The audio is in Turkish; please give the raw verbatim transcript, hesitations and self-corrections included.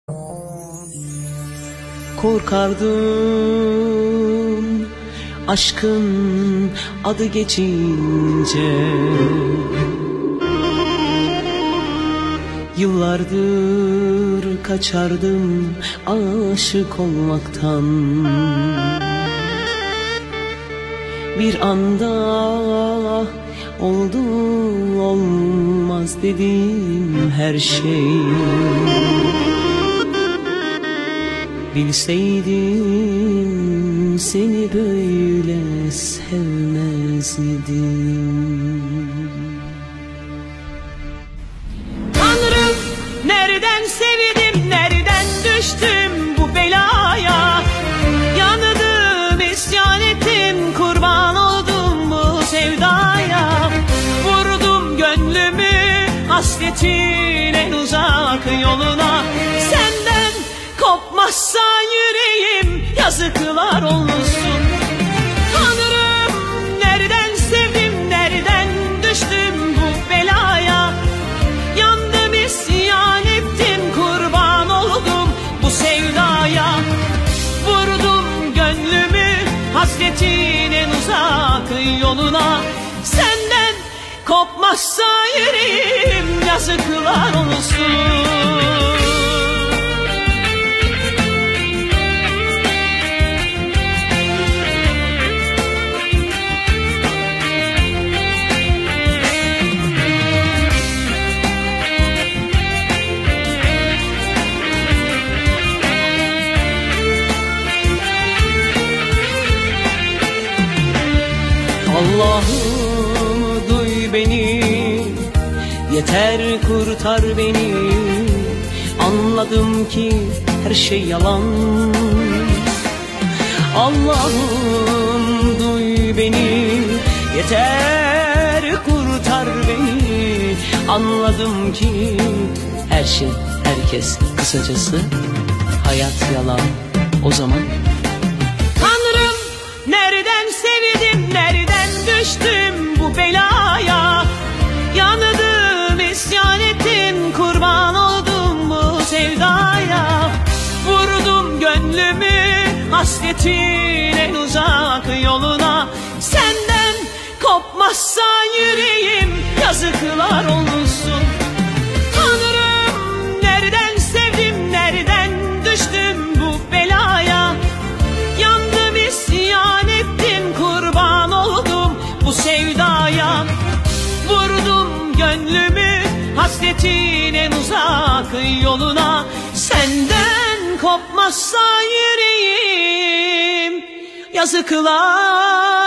Korkardım aşkın adı geçince, yıllardır kaçardım aşık olmaktan. Bir anda oldu olmaz dediğim her şey. Bilseydim seni böyle sevmezdim. Tanrım, nereden sevdim, nereden düştüm bu belaya? Yandım, isyan ettim, kurban oldum bu sevdaya. Vurdum gönlümü hasretin en uzak yoluna. Senden kopmazsa yüreğim yazıklar olsun. Tanrım, nereden sevdim, nereden düştüm bu belaya? Yandım, isyan ettim, kurban oldum bu sevdaya. Vurdum gönlümü hasretin en uzak yoluna. Senden kopmazsa yüreğim yazıklar olsun. Allah'ım duy beni, yeter kurtar beni. Anladım ki her şey yalan. Allah'ım duy beni, yeter kurtar beni. Anladım ki her şey, herkes, kısacası hayat yalan. O zaman Tanrım, nereden sevdim, nereden düştüm bu belaya? Yandım, isyan ettim, kurban oldum bu sevdaya. Vurdum gönlümü hasretin en uzak yoluna. Senden kopmazsa yüreğim yazıklar olsun. Tanrım, nereden sevdim, nereden düştüm bu belaya? Yandım, isyan ettim, kurban oldum bu sevdaya. Vurdum gönlümü hasretin en uzak yoluna. Senden kopmazsa yüreğim yazıklar